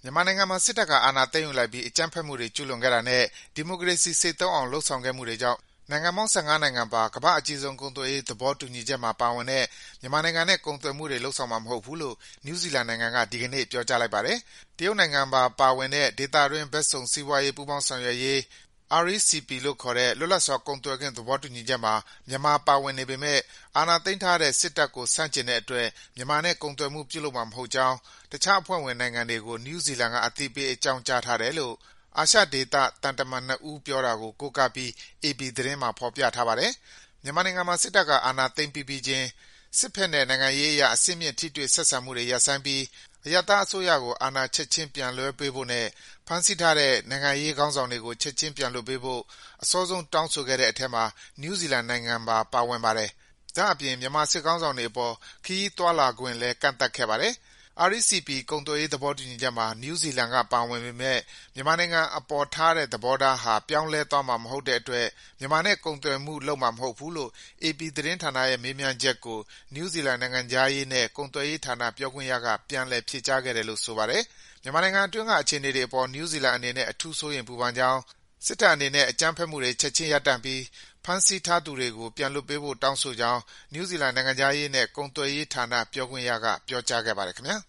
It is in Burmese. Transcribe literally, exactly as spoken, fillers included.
မြန်မာနိုင်ငံမှာစစ်တပ်ကအာဏာသိမ်းယူလိုက်ပြီးအကြမ်းဖက်မှုတွေကျူးလွန်ခဲ့တာနဲ့ဒီမိုကရေစီရှေ့သုံးအောင်လုပ်ဆောင်ခဲ့မှုတွေကြောင့်နိုင်ငံပေါင်း၁၅နိုင်ငံပါကမ္ဘာ့အကြီးဆုံးကုန်သွယ်ရေးသဘောတူညီချက်မှာပါဝင်တဲ့မြန်မာနိုင်ငံနဲ့ကုန်သွယ်မှုတွေလုပ်ဆောင်မှာမဟုတ်ဘူးလို့နယူးဇီလန်နိုင်ငံကဒီကနေ့ပြောကြားလိုက်ပါတယ်။တရုတ်နိုင်ငံပါပါဝင်တဲ့ဒေသတွင်းဘက်စုံစီးပွားရေးပူးပေါင်းဆောင်ရွက်ရေး R E C P လို့ခေါ်တဲ့လွတ်လပ်စွာကုန်သွယ်ခွင့်သဘောတူညီချက်မှာမြန်မာပါဝင်နေပေမဲ့အာဏာသိမ်းထားတဲ့စစ်တပ်ကိုဆန့်ကျင်တဲ့အတွက်မြန်မာနဲ့ကုန်သွယ်မှုပြုလုပ်မှာမဟုတ်ကြောင်းတခြားအဖွဲ့ဝင်နိုင်ငံတွေကိုနယူးဇီလန်ကအသိပေးအကြောင်းကြားထားတယ်လို့အာရှဒေသသံတမန်နှစ်ဦးပြောတာကိုကိုးကားပြီး A P သတင်းမှာဖော်ပြထားပါတယ်။မြန်မာနိုင်ငံမှာစစ်တပ်ကအာဏာသိမ်းပြီးပြီးချင်းစစ်ဘက်နဲ့နိုင်ငံရေးအရအဆင့်မြင့်ထိတွေ့ဆက်ဆံမှုတွေရပ်ဆိုင်းပြီးအရပ်သားအစိုးရကိုအာဏာချက်ချင်းပြန်လွှဲပေးဖို့နဲ့ဖမ်းဆီးထားတဲ့နိုင်ငံရေးခေါင်းဆောင်တွေကိုချက်ချင်းပြန်လွှတ်ပေးဖို့အစောဆုံးတောင်းဆိုခဲ့တဲ့အထက်မှာနယူးဇီလန်နိုင်ငံပါပါဝင်ပါတယ်။ဒါ့အပြင်မြန်မာစစ်ခေါင်းဆောင်တွေအပေါ်ခရီးသွားလာခွင့်လည်းကန့်သတ်ခဲ့ပါတယ်။ R E C P ကုန်သွယ်ရေးသဘောတူညီချက်မှာနယူးဇီလန်ကပါဝင်ပေမဲ့မြန်မာနိုင်ငံအပေါ်ထားတဲ့သဘောထားဟာပြောင်းလဲသွားမှာမဟုတ်တဲ့အတွက်မြန်မာနဲ့ကုန်သွယ်မှုလုပ်မှာမဟုတ်ဘူးလို့ A P သတင်းဌာနရဲ့မေးမြန်းချက်ကိုနယူးဇီလန်နိုင်ငံခြားရေးနဲ့ကုန်သွယ်ရေးဌာနပြောခွင့်ရကပြန်လည်ဖြေကြားခဲ့တယ်လို့ဆိုပါတယ်။မြန်မာနိုင်ငံအတွင်းကအခြေအနေတွေအပေါ်နယူးဇီလန်အနေနဲ့အထူးစိုးရိမ်ပူပန်ကြောင်းစစ်တပ်အနေနဲ့အကြမ်းဖက်မှုတွေချက်ချင်းရပ်တန့်ပြီးဖမ်းဆီးထားသူတွေကိုပြန်လွှတ်ပေးဖို့တောင်းဆိုကြောင်းနယူးဇီလန်နိုင်ငံခြားရေးနဲ့ကုန်သွယ်ရေးဌာနပြောခွင့်ရကပြောကြားခဲ့ပါတယ်ခင်ဗျာ